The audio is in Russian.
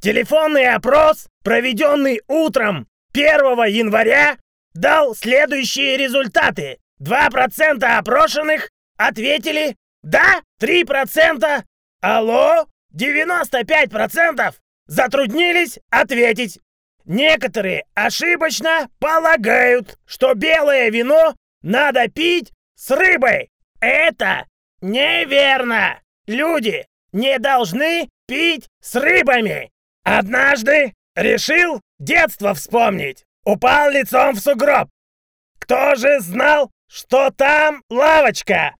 Телефонный опрос, проведенный утром 1 января, дал следующие результаты. 2% опрошенных ответили «да», 3% «алло», 95% затруднились ответить. Некоторые ошибочно полагают, что белое вино надо пить с рыбой. Это неверно. Люди не должны пить с рыбами. Однажды решил детство вспомнить. Упал лицом в сугроб. Кто же знал, что там лавочка?